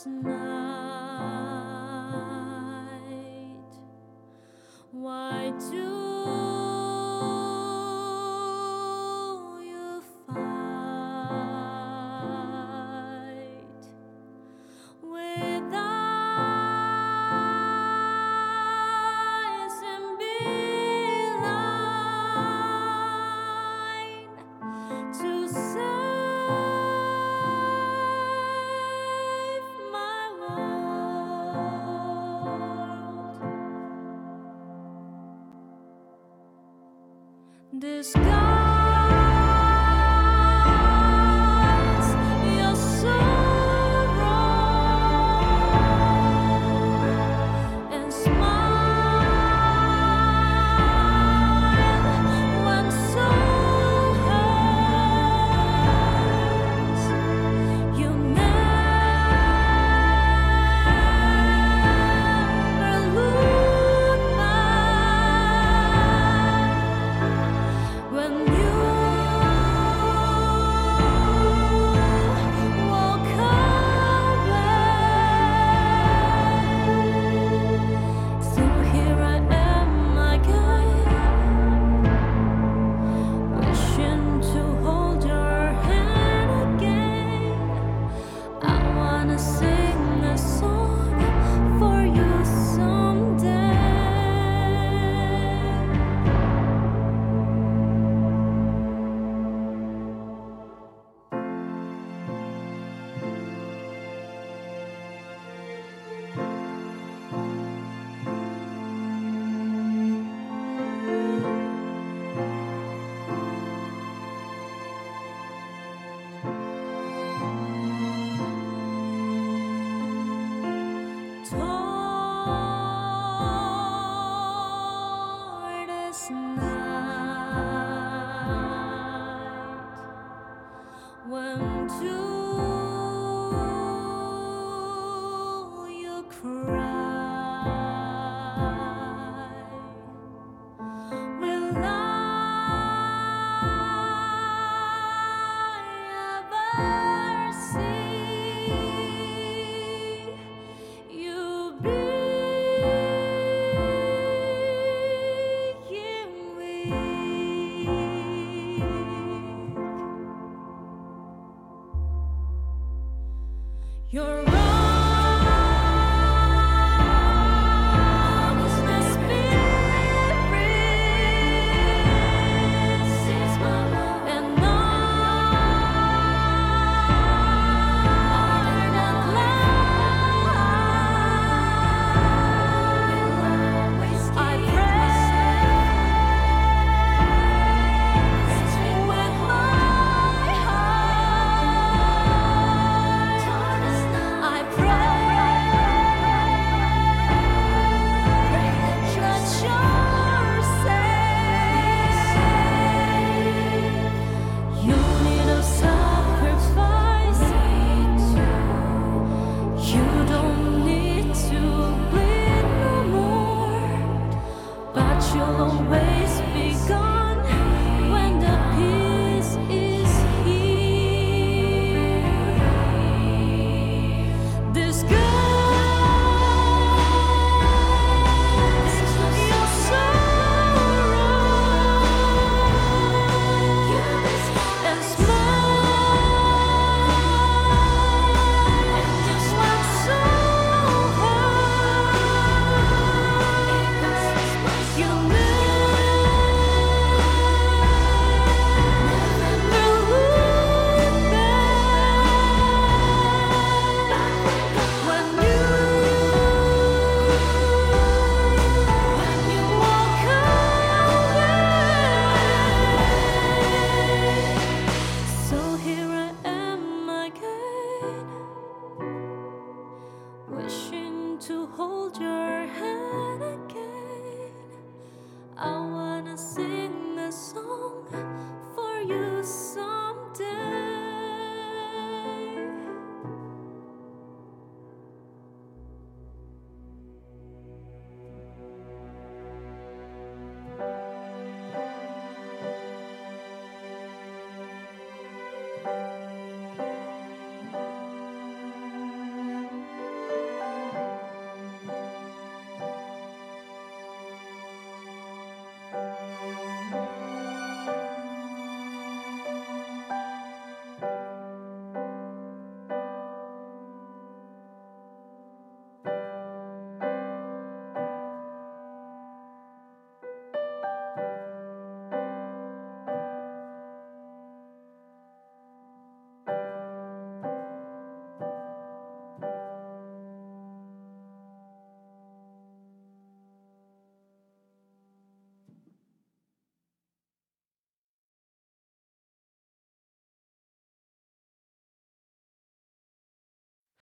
night. Why do you fight with eyes and beeline to save my world? Disguise your sorrow and smile when soul hurts. You never look back when you walk away. So here I am again, wishing to hold your hand again. I wanna sing a song for you someday. Tortoise night, when do you cry? Will I ever see you being weak? Your arms must be free, and ardent light. I pray with my heart. I pray that you're safe. You need a sacrifice. You don't need to bleed no more, but you'll always be gone.